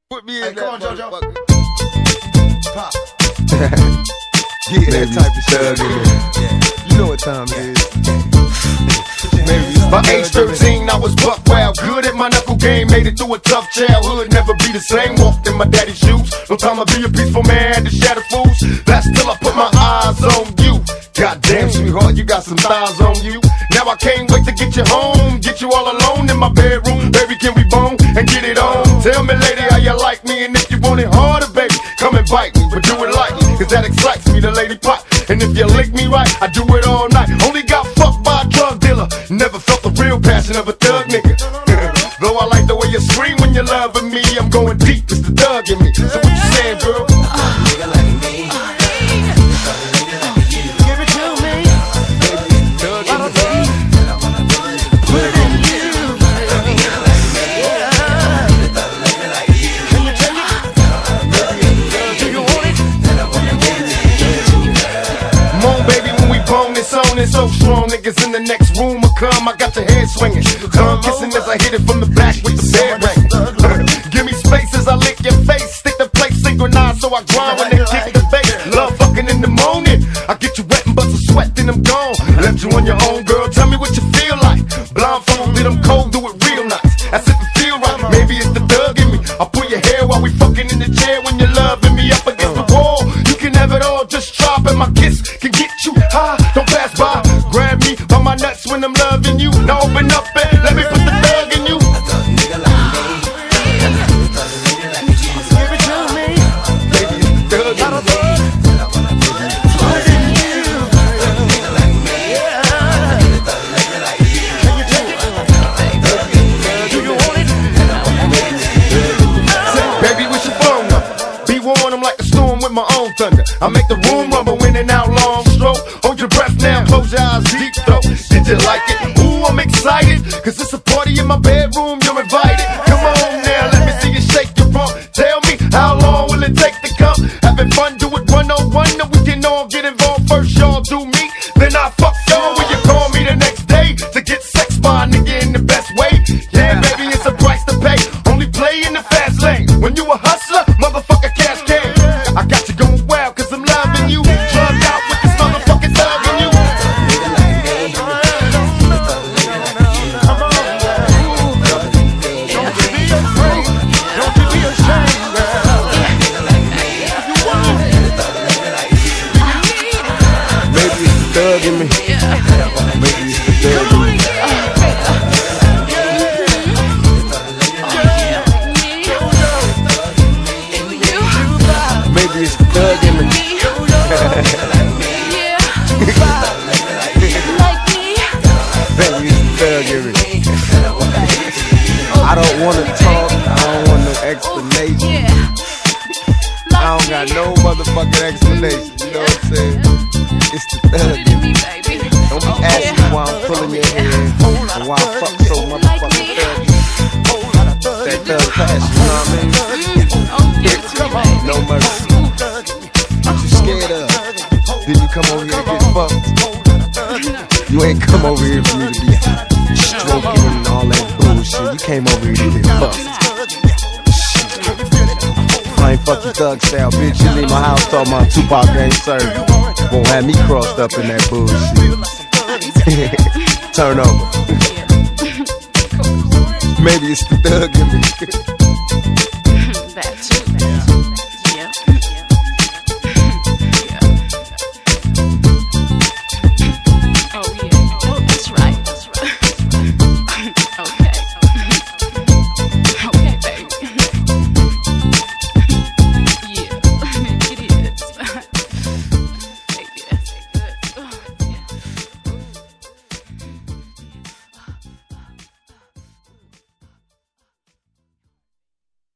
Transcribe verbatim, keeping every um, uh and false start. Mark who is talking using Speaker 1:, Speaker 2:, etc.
Speaker 1: Put me in
Speaker 2: hey,
Speaker 1: that
Speaker 2: come on, JoJo. Pop.
Speaker 1: Yeah, that type of thug in there. You know what time it is.
Speaker 3: By age thirteen, I was buck wild, good at my knuckle game, made it through a tough childhood, never be the same, walked in my daddy's shoes, no time to be a peaceful man, had to shatter fools, that's till I put my eyes on you. Goddamn, sweetheart, you got some thighs on you. Now I can't wait to get you home, get you all alone in my bedroom, baby, can we bone and get it on? Tell me, lady, how you like me, and if you want it harder, baby, come and bite me, but do it lightly, cause that excites me, the lady pot. And if you lick me right, I do it all night. Only got fucked by a drug dealer, never felt the real passion of a thug nigga. Though I like the way you scream when you're loving me, I'm going deep, it's the thug in me. So what you saying, girl?
Speaker 4: Nigga like me. Give it to me.
Speaker 3: Thug in me.
Speaker 4: Put it in you. Can you take it? Do you want it?
Speaker 3: Come on, baby, when we bone, it's on, it's so strong. Niggas in the next room will come, I got your head swinging. Tongue kissing as I hit it from the back with the bed ring. Give me space as I lick your face. Stick the plate synchronized so I grind when they kick the bass. Love fucking in the morning. I get you wet and bust a sweat, then I'm gone. Left you on your own, girl, tell me what you feel like. Blindfolded, I'm cold, do it real nice. As if it feel right, maybe it's the thug in me. I'll pull your hair while we fucking in the chair when you're loving me up against the wall. You can have it all, just drop and my kiss can get you high. Don't pass by, grab me by my nuts when I'm loving you. Now open up and let me put the thug in you.
Speaker 4: Nigga like me. Give it to me.
Speaker 3: Baby, it's the thug in me.
Speaker 4: Put it in you. Nigga like me. Can you take it? Do you want it?
Speaker 3: Baby, with your phone number. Be warned, I'm like a storm with my own thunder. I make the room rumble in and out, long stroke. Hold your breath now, close your eyes, deep throat. Did you like it? Ooh, I'm excited, cause it's a party in my bedroom, you're invited. Come on now, let me see you shake your rump. Tell me, how long will it take to come? Having fun, do it one on one, and we can all get involved. First y'all do me, then I fuck y'all. Will you call me the next day to get sex by a nigga in the best way? Yeah, baby, it's a price to pay. Only play in the fast lane. When you a hustler, motherfucker, cash game. I got you going wild, cause I'm loving you. Drugged out with this motherfucking thug in you.
Speaker 4: Come on, girl. Don't you be afraid. Don't you be ashamed, girl. You want it.
Speaker 1: Maybe it's the thug in me. Maybe it's the thug in me. Maybe it's the thug in me. Maybe it's the thug in me. I don't want to talk. I don't want no explanation. I don't got no motherfucking explanation. You know what I'm saying? It's the thug in me. Don't be asking me why I'm pulling your hair and why I fuck so motherfucking thuggy. That thug passion, you know what I mean? No mercy. What you scared of? Then you come over here and get fucked. You ain't come over here for me to be stroking and all that bullshit. You came over here to get fucked. I ain't fuck you thug style, bitch. You leave my house talking about Tupac ain't served. Won't have me crossed up in that bullshit. Turn over. Maybe it's the thug in me.